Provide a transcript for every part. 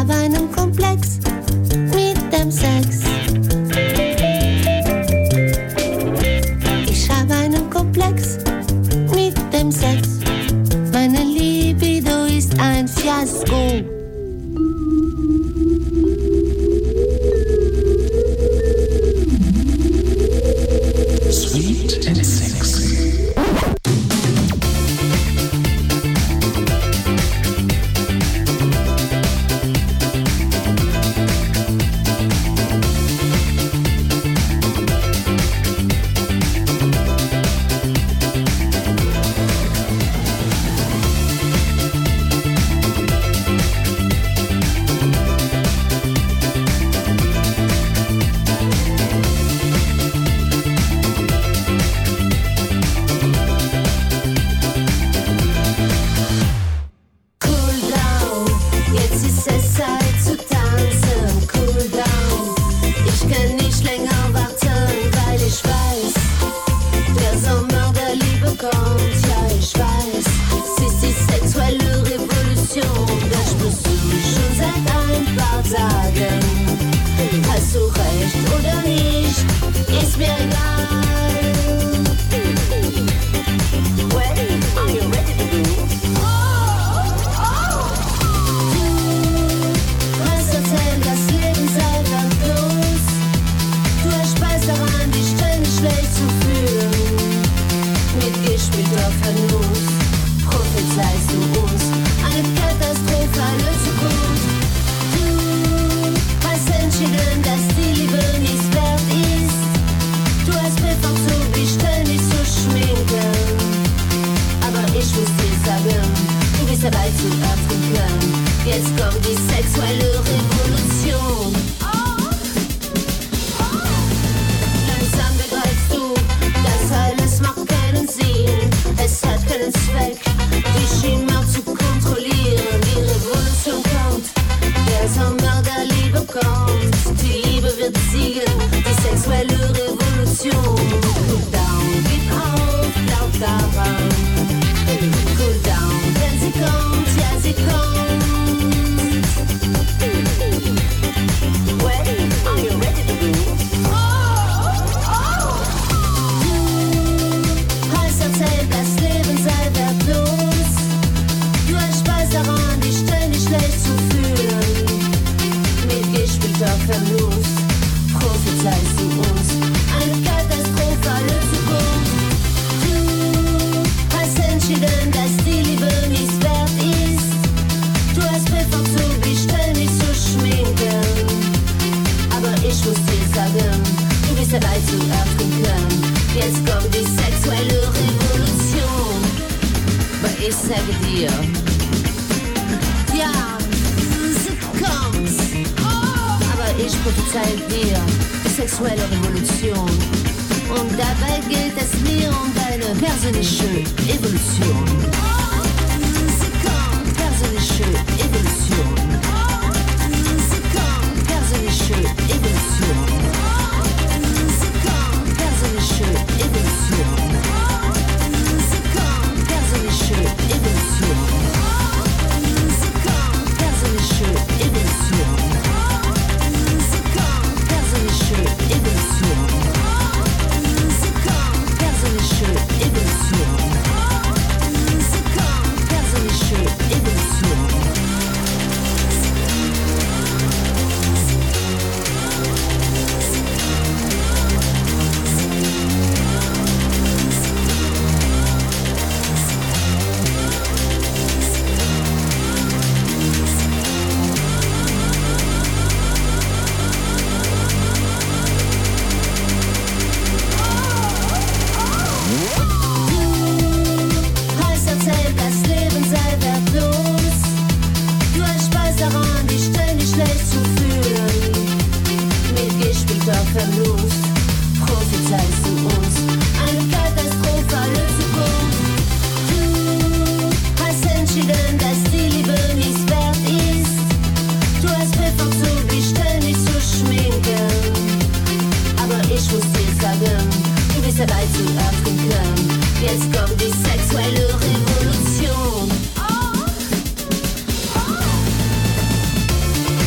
habe einen Komplex mit dem Sex. Ich habe einen Komplex mit dem Sex. Meine Libido ist ein Fiasko. Sweet and sexy. Jetzt kommt die sexuelle Revolution.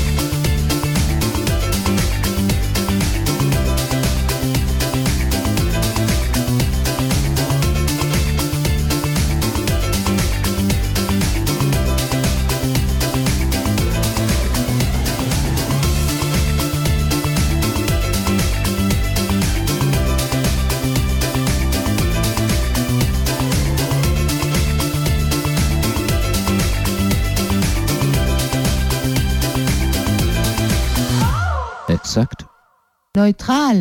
exakt? Neutral.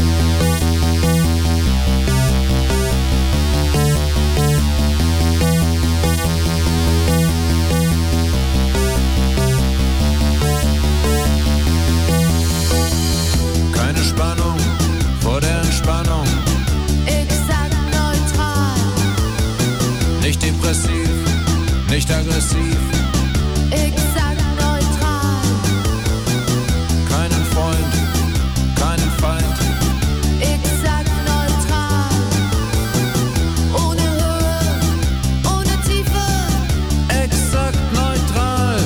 Keine Spannung vor der Entspannung. Exakt neutral. Nicht depressiv, nicht aggressiv. Exakt neutral. Keinen Freund, keinen Feind. Exakt neutral. Ohne Höhe, ohne Tiefe. Exakt neutral.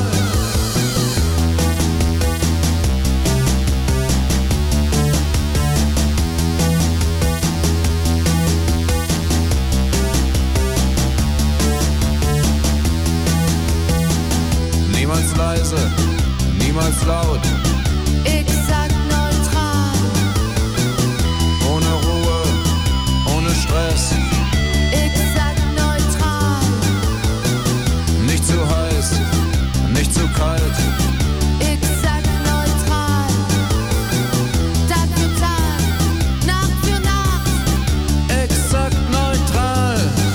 Niemals leise, niemals laut. Exakt neutral. Ohne Ruhe, ohne Stress. Exakt neutral. Nicht zu heiß, nicht zu kalt. Exakt neutral. Tag für Tag, Nacht für Nacht. Exakt neutral.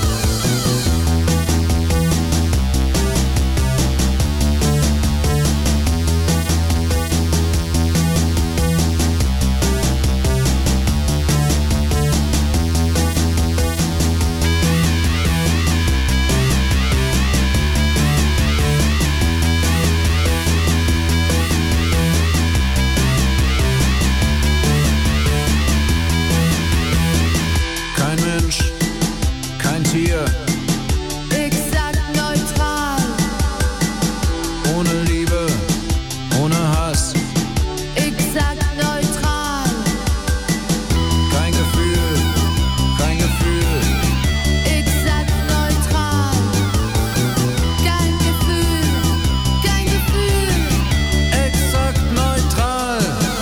Kein Mensch, kein Tier. Exakt neutral. Ohne Liebe, ohne Hass. Exakt neutral. Kein Gefühl, kein Gefühl. Exakt neutral. Kein Gefühl, kein Gefühl. Exakt neutral.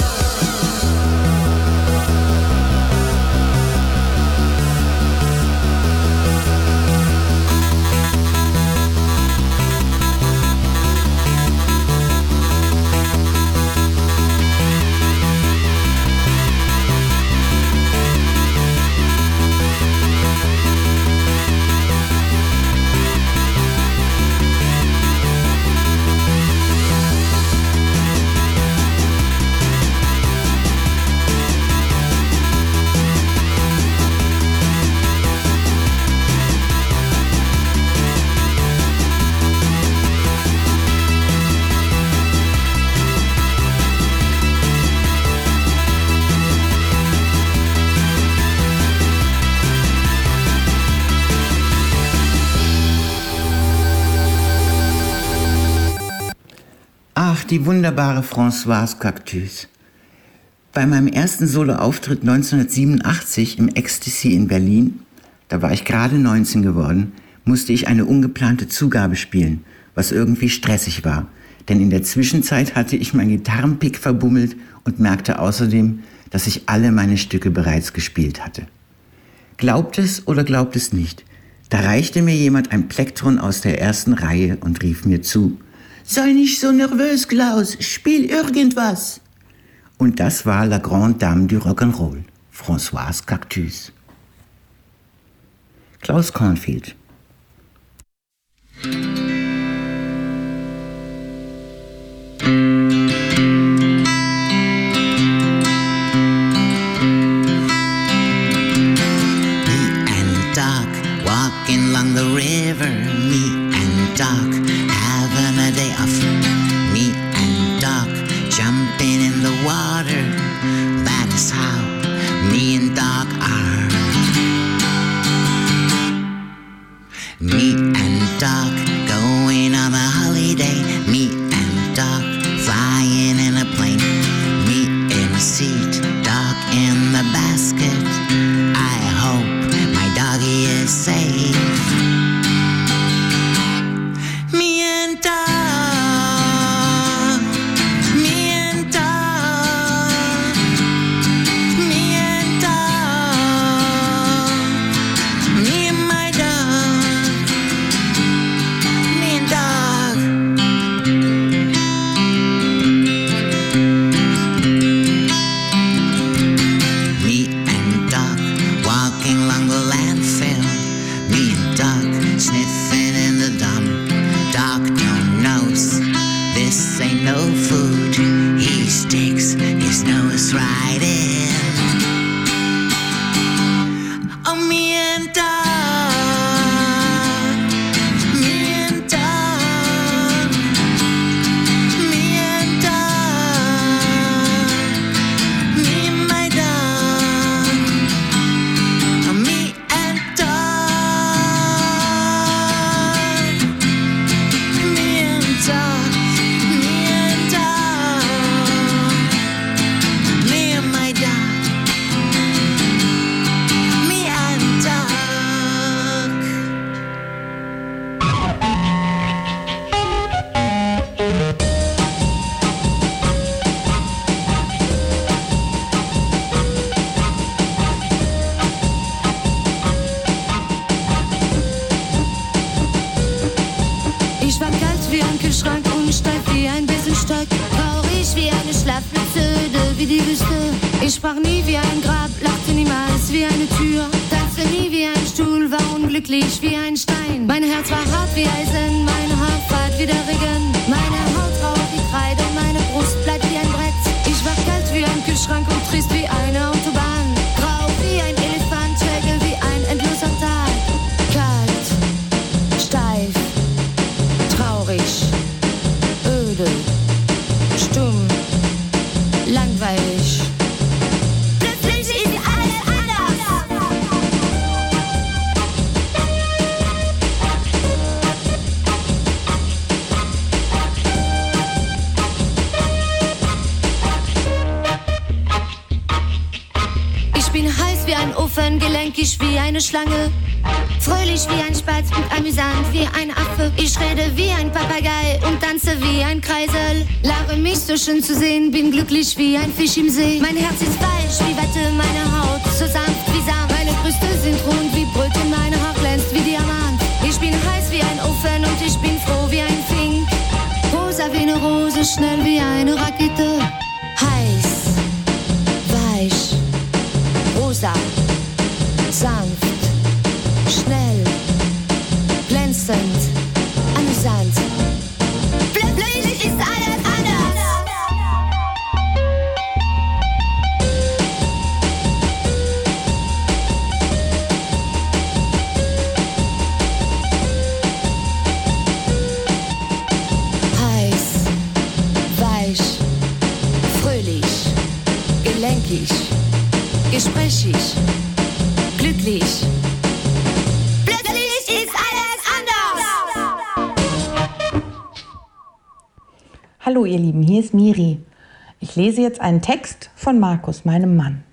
Ach, die wunderbare Françoise Cactus. Bei meinem ersten Soloauftritt 1987 im Ecstasy in Berlin, da war ich gerade 19 geworden, musste ich eine ungeplante Zugabe spielen, was irgendwie stressig war. Denn in der Zwischenzeit hatte ich mein Gitarrenpick verbummelt und merkte außerdem, dass ich alle meine Stücke bereits gespielt hatte. Glaubt es oder glaubt es nicht, da reichte mir jemand ein Plektron aus der ersten Reihe und rief mir zu: Sei nicht so nervös, Klaus, spiel irgendwas. Und das war La Grande Dame du Rock'n'Roll, Françoise Cactus. Klaus Cornfield. Walking along the river, me and Doc having a day off. Me and Doc jumping in the water. That is how me and Doc are. Me and Doc going on a holiday. Me and Doc flying in a plane. Me in a seat, Doc in the basket. I hope my doggy is safe. Me and Doc, me and Doc, me and Doc, me and my dog, me and Doc. no food. He sticks his nose right in. Oh, me and dog, me and dog, me and dog, me and my dog, oh, me and dog, me and dog, me and dog, me and my dog, me and dog. Ich war kalt wie ein Kühlschrank und steif wie ein Besenstock. Traurig wie eine Schlafmütze, öde wie die Wüste. Ich sprach nie wie ein Grab, lachte niemals wie eine Tür. Tanzte nie wie ein Stuhl, war unglücklich wie ein Stein. Mein Herz war hart wie Eisen, meine Haarfahrt wie der Regen. Meine Haut rau wie Kreide, meine Brust bleibt wie ein Brett. Ich war kalt wie ein Kühlschrank und trist wie eine Autobahn. Grau wie ein Elefant, träge wie ein endloser Tag. Kalt, steif, traurig, öde, stumm, langweilig. Plötzlich ist alles anders. Ich bin heiß wie ein Ofen, gelenkig wie eine Schlange. Fröhlich wie ein Spatz und amüsant wie ein Affe. Ich rede wie ein Papagei und tanze wie ein Kreisel. Lache mich so schön zu sehen, bin glücklich wie ein Fisch im See. Mein Herz ist weich wie Watte, meine Haut so sanft wie Samt. Meine Brüste sind rund wie Brötchen, meine Haut glänzt wie Diamant. Ich bin heiß wie ein Ofen und ich bin froh wie ein Fink. Rosa wie eine Rose, schnell wie eine Rakete. Heiß, weich, rosa, sanft, schnell, glänzend, amüsant. Plötzlich ist alles anders. Heiß, weich, fröhlich, gelenkig, gesprächig, glücklich. Plötzlich ist alles anders. Hallo ihr Lieben, hier ist Miri. Ich lese jetzt einen Text von Markus, meinem Mann.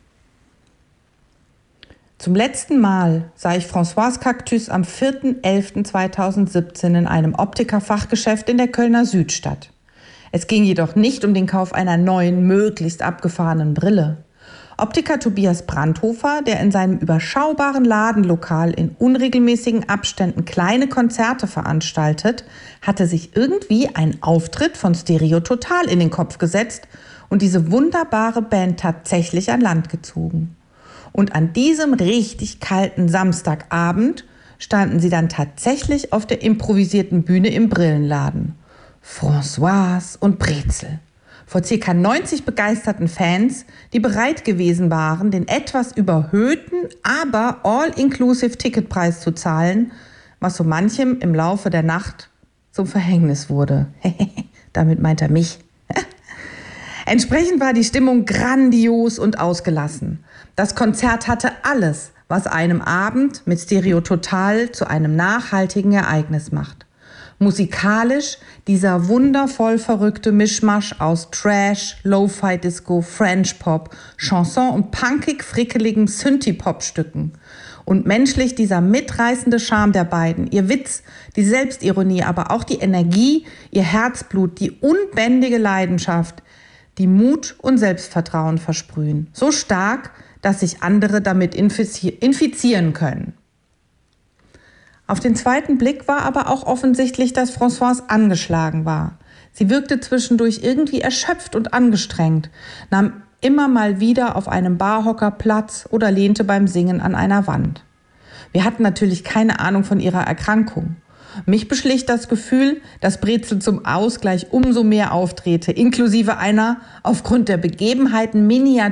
Zum letzten Mal sah ich Françoise Cactus am 4.11.2017 in einem Optikerfachgeschäft in der Kölner Südstadt. Es ging jedoch nicht um den Kauf einer neuen, möglichst abgefahrenen Brille. Optiker Tobias Brandhofer, der in seinem überschaubaren Ladenlokal in unregelmäßigen Abständen kleine Konzerte veranstaltet, hatte sich irgendwie einen Auftritt von Stereo Total in den Kopf gesetzt und diese wunderbare Band tatsächlich an Land gezogen. Und an diesem richtig kalten Samstagabend standen sie dann tatsächlich auf der improvisierten Bühne im Brillenladen. Françoise und Brezel. Vor ca. 90 begeisterten Fans, die bereit gewesen waren, den etwas überhöhten, aber all-inclusive Ticketpreis zu zahlen, was so manchem im Laufe der Nacht zum Verhängnis wurde. Damit meint er mich. Entsprechend war die Stimmung grandios und ausgelassen. Das Konzert hatte alles, was einem Abend mit Stereo Total zu einem nachhaltigen Ereignis macht. Musikalisch dieser wundervoll verrückte Mischmasch aus Trash, Lo-Fi-Disco, French-Pop, Chanson und punkig-frickeligem Synthie-Pop-Stücken. Und menschlich dieser mitreißende Charme der beiden, ihr Witz, die Selbstironie, aber auch die Energie, ihr Herzblut, die unbändige Leidenschaft, die Mut und Selbstvertrauen versprühen. So stark, dass sich andere damit infizieren können. Auf den zweiten Blick war aber auch offensichtlich, dass Françoise angeschlagen war. Sie wirkte zwischendurch irgendwie erschöpft und angestrengt, nahm immer mal wieder auf einem Barhocker Platz oder lehnte beim Singen an einer Wand. Wir hatten natürlich keine Ahnung von ihrer Erkrankung. Mich beschlich das Gefühl, dass Brezel zum Ausgleich umso mehr auftrete, inklusive einer aufgrund der Begebenheiten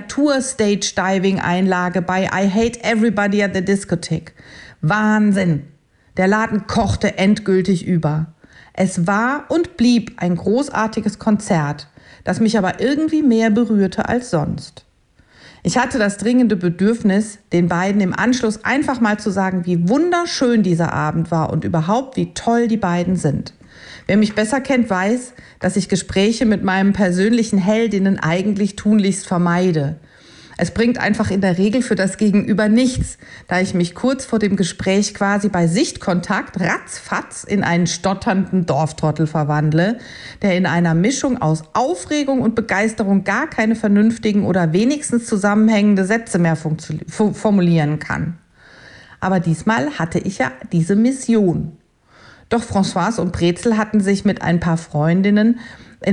Miniatur-Stage-Diving-Einlage bei I Hate Everybody at the Discotheque. Wahnsinn! Der Laden kochte endgültig über. Es war und blieb ein großartiges Konzert, das mich aber irgendwie mehr berührte als sonst. Ich hatte das dringende Bedürfnis, den beiden im Anschluss einfach mal zu sagen, wie wunderschön dieser Abend war und überhaupt, wie toll die beiden sind. Wer mich besser kennt, weiß, dass ich Gespräche mit meinen persönlichen Heldinnen eigentlich tunlichst vermeide. Es bringt einfach in der Regel für das Gegenüber nichts, da ich mich kurz vor dem Gespräch quasi bei Sichtkontakt ratzfatz in einen stotternden Dorftrottel verwandle, der in einer Mischung aus Aufregung und Begeisterung gar keine vernünftigen oder wenigstens zusammenhängende Sätze mehr formulieren kann. Aber diesmal hatte ich ja diese Mission. Doch Françoise und Brezel hatten sich mit ein paar Freundinnen in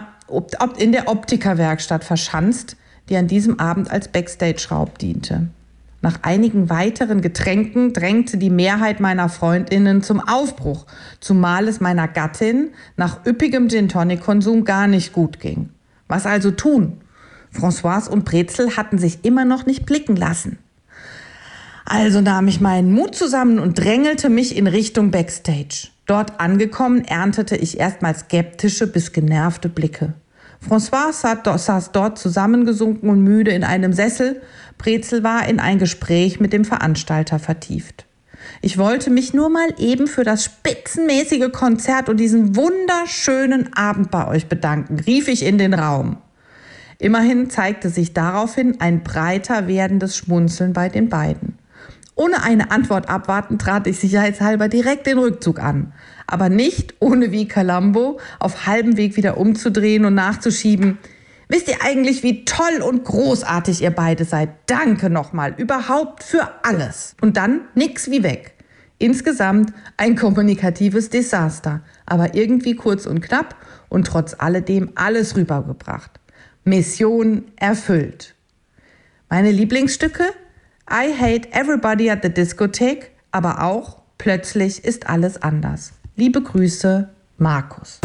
der Optikerwerkstatt verschanzt, die an diesem Abend als Backstage-Raum diente. Nach einigen weiteren Getränken drängte die Mehrheit meiner Freundinnen zum Aufbruch, zumal es meiner Gattin nach üppigem Gin-Tonic-Konsum gar nicht gut ging. Was also tun? Françoise und Brezel hatten sich immer noch nicht blicken lassen. Also nahm ich meinen Mut zusammen und drängelte mich in Richtung Backstage. Dort angekommen, erntete ich erstmal skeptische bis genervte Blicke. Françoise saß dort zusammengesunken und müde in einem Sessel. Brezel war in ein Gespräch mit dem Veranstalter vertieft. Ich wollte mich nur mal eben für das spitzenmäßige Konzert und diesen wunderschönen Abend bei euch bedanken, rief ich in den Raum. Immerhin zeigte sich daraufhin ein breiter werdendes Schmunzeln bei den beiden. Ohne eine Antwort abwarten, trat ich sicherheitshalber direkt den Rückzug an. Aber nicht ohne wie Columbo auf halbem Weg wieder umzudrehen und nachzuschieben. Wisst ihr eigentlich, wie toll und großartig ihr beide seid? Danke nochmal, überhaupt für alles. Und dann nix wie weg. Insgesamt ein kommunikatives Desaster, aber irgendwie kurz und knapp und trotz alledem alles rübergebracht. Mission erfüllt. Meine Lieblingsstücke? I Hate Everybody at the Discotheque, aber auch Plötzlich ist alles anders. Liebe Grüße, Markus.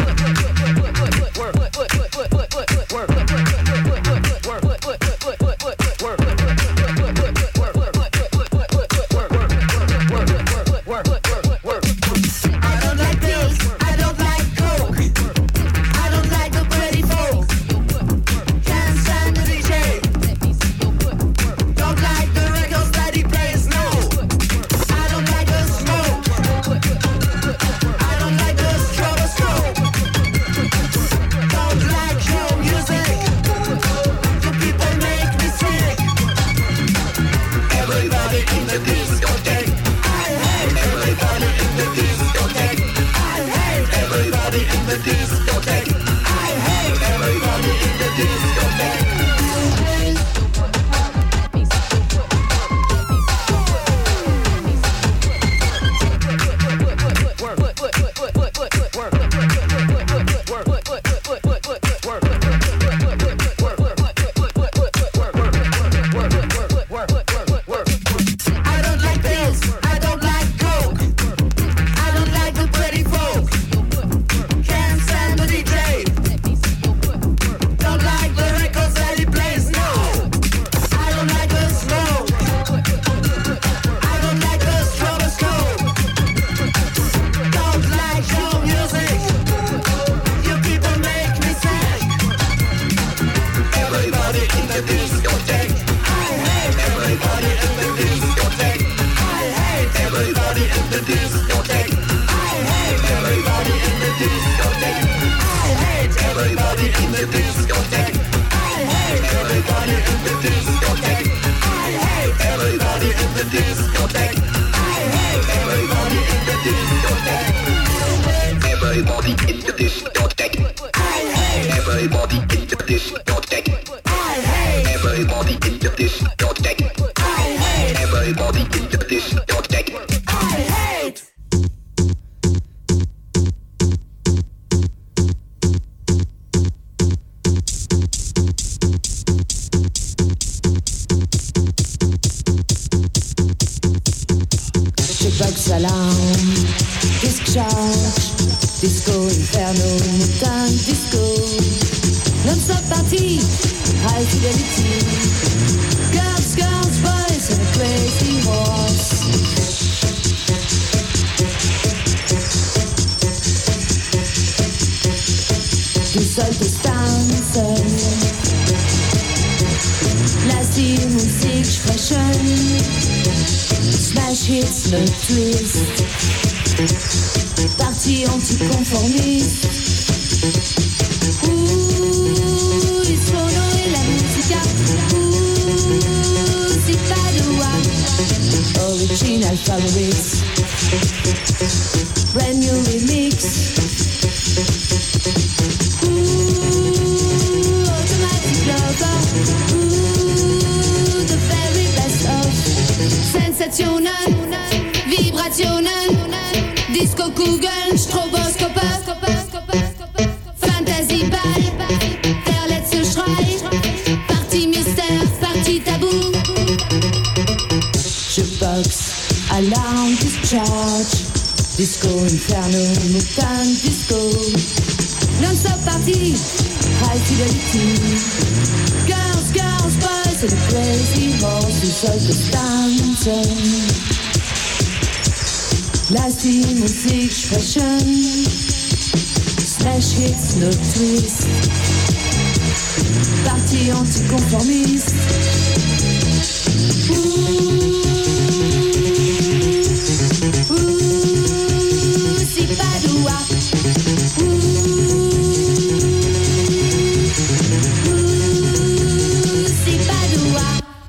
Salam, disc jockey. party, high fidelity. Girls, girls, boys, and a crazy horse. Du solltest tanzen, lass die Musik sprechen. Smash Hits, le twist. Parti anticonformiste. Il sono e la musica. Si Padua. Original favorites. Brand new remix. Automatic lover. The very best of. Sensationen, Vibrationen. Disco Kugel, Stroboskope. Fantasieball, der letzte Schrei. Partie Mystère, Partie Tabou. Jukebox, Alarm Discharge. Disco Inferno, Mutant Disco. Non-stop party, high fidelity. Girls, girls, boys, and a crazy horse. Du solltest tanzen. Lass die Musik sprechen. Smash Hits, no twist. Parti anticonformiste. Si Padua. Si Padua.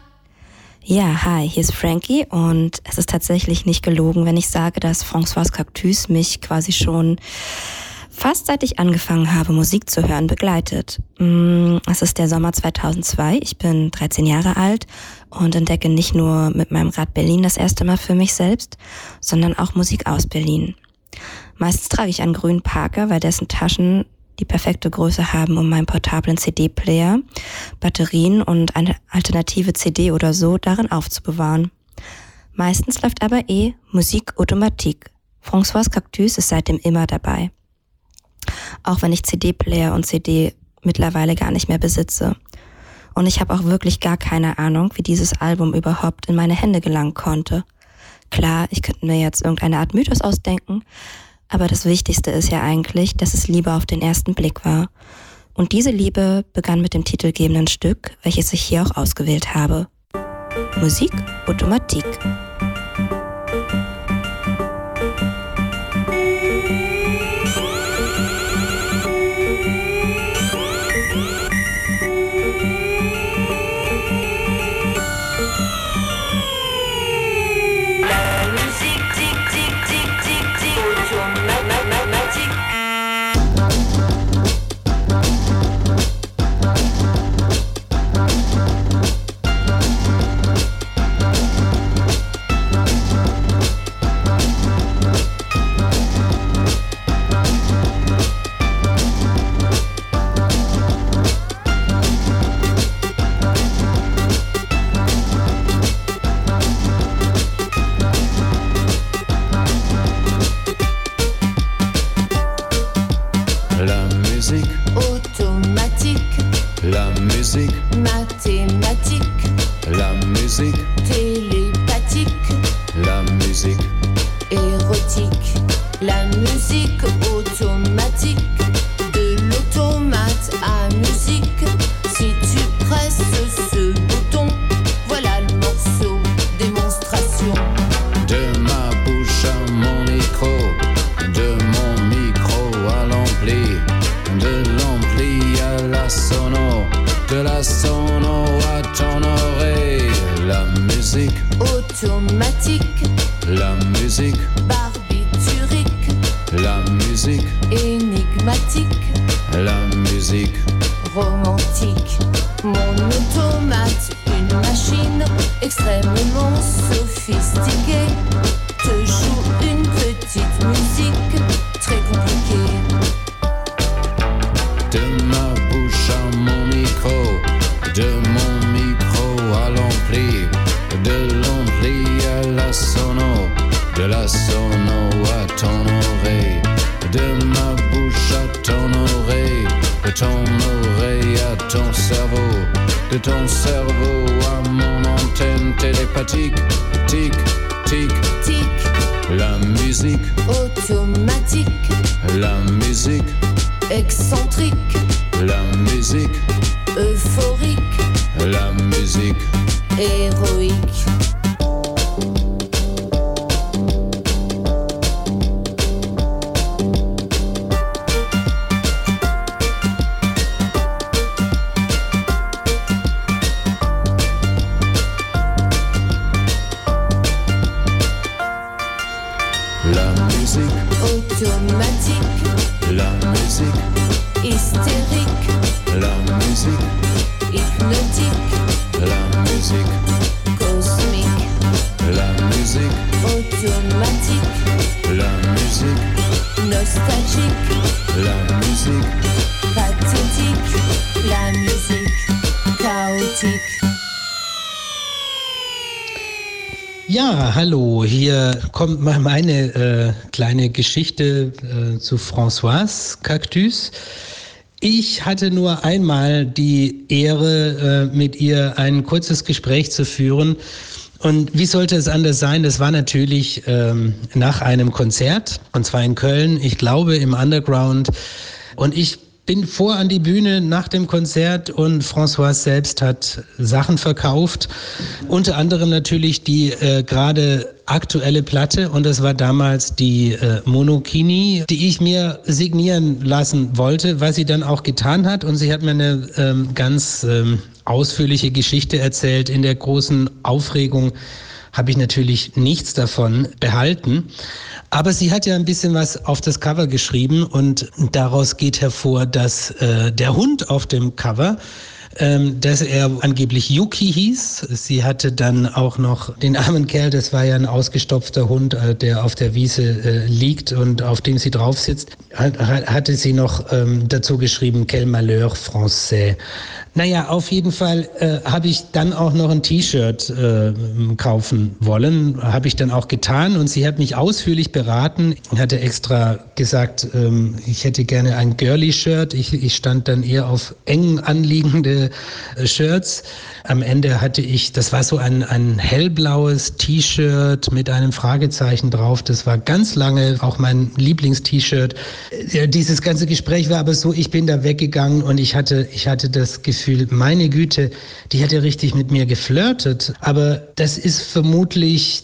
Ja, hi, hier ist Frankie und es ist tatsächlich nicht gelogen, wenn ich sage, dass Françoise Cactus mich quasi schon fast seit ich angefangen habe, Musik zu hören, begleitet. Es ist der Sommer 2002, ich bin 13 Jahre alt und entdecke nicht nur mit meinem Rad Berlin das erste Mal für mich selbst, sondern auch Musik aus Berlin. Meistens trage ich einen grünen Parker, weil dessen Taschen die perfekte Größe haben, um meinen portablen CD-Player, Batterien und eine alternative CD oder so darin aufzubewahren. Meistens läuft aber Musik Automatique. Françoise Cactus ist seitdem immer dabei. Auch wenn ich CD-Player und CD mittlerweile gar nicht mehr besitze. Und ich habe auch wirklich gar keine Ahnung, wie dieses Album überhaupt in meine Hände gelangen konnte. Klar, ich könnte mir jetzt irgendeine Art Mythos ausdenken, aber das Wichtigste ist ja eigentlich, dass es Liebe auf den ersten Blick war. Und diese Liebe begann mit dem titelgebenden Stück, welches ich hier auch ausgewählt habe. Musik Automatique. De ma bouche à ton oreille, de ton oreille oreilles à ton cerveau, de ton cerveau à mon antenne télépathique. Tic, tic, tic, la musique automatique, la musique excentrique, la musique euphorique, la musique héroïque. automatique, la musique hystérique, la musique hypnotique, la musique cosmique, la musique automatique, la musique nostalgique, la musique pathétique, la musique chaotique. Ja, hallo, hier kommt mal meine kleine Geschichte zu Françoise Cactus. Ich hatte nur einmal die Ehre, mit ihr ein kurzes Gespräch zu führen. Und wie sollte es anders sein? Das war natürlich nach einem Konzert, und zwar in Köln, ich glaube im Underground. Und ich bin vor an die Bühne nach dem Konzert und Françoise selbst hat Sachen verkauft. Unter anderem natürlich die gerade aktuelle Platte, und das war damals die Monokini, die ich mir signieren lassen wollte, was sie dann auch getan hat. Und sie hat mir eine ganz ausführliche Geschichte erzählt. In der großen Aufregung habe ich natürlich nichts davon behalten. Aber sie hat ja ein bisschen was auf das Cover geschrieben und daraus geht hervor, dass der Hund auf dem Cover, dass er angeblich Yuki hieß. Sie hatte dann auch noch den armen Kerl, das war ja ein ausgestopfter Hund, der auf der Wiese liegt und auf dem sie drauf sitzt, hatte sie noch dazu geschrieben, Quel malheur français. Naja, auf jeden Fall habe ich dann auch noch ein T-Shirt kaufen wollen, habe ich dann auch getan und sie hat mich ausführlich beraten, hatte extra gesagt, ich hätte gerne ein Girly-Shirt, ich stand dann eher auf eng anliegende Shirts. Am Ende hatte ich, das war so ein hellblaues T-Shirt mit einem Fragezeichen drauf, das war ganz lange auch mein Lieblings-T-Shirt. Dieses ganze Gespräch war aber so, ich bin da weggegangen und ich hatte das Gefühl, meine Güte, die hätte richtig mit mir geflirtet. Aber das ist vermutlich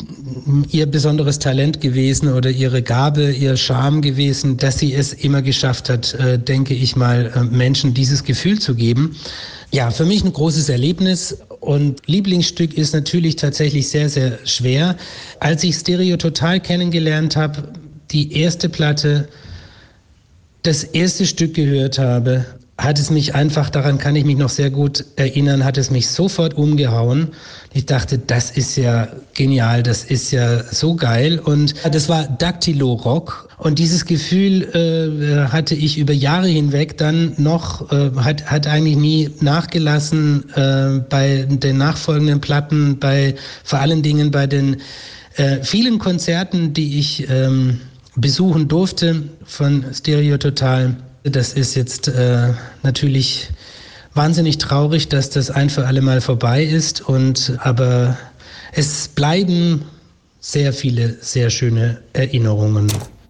ihr besonderes Talent gewesen oder ihre Gabe, ihr Charme gewesen, dass sie es immer geschafft hat, denke ich mal, Menschen dieses Gefühl zu geben. Ja, für mich ein großes Erlebnis und Lieblingsstück ist natürlich tatsächlich sehr, sehr schwer. Als ich Stereo Total kennengelernt habe, die erste Platte, das erste Stück gehört habe, hat es mich einfach, daran kann ich mich noch sehr gut erinnern, hat es mich sofort umgehauen. Ich dachte, das ist ja genial, das ist ja so geil. Und das war Daktilo Rock. Und dieses Gefühl hatte ich über Jahre hinweg dann noch, hat eigentlich nie nachgelassen bei den nachfolgenden Platten, vor allen Dingen bei den vielen Konzerten, die ich besuchen durfte von Stereo Total. Das ist jetzt natürlich wahnsinnig traurig, dass das ein für alle Mal vorbei ist. Aber es bleiben sehr viele, sehr schöne Erinnerungen.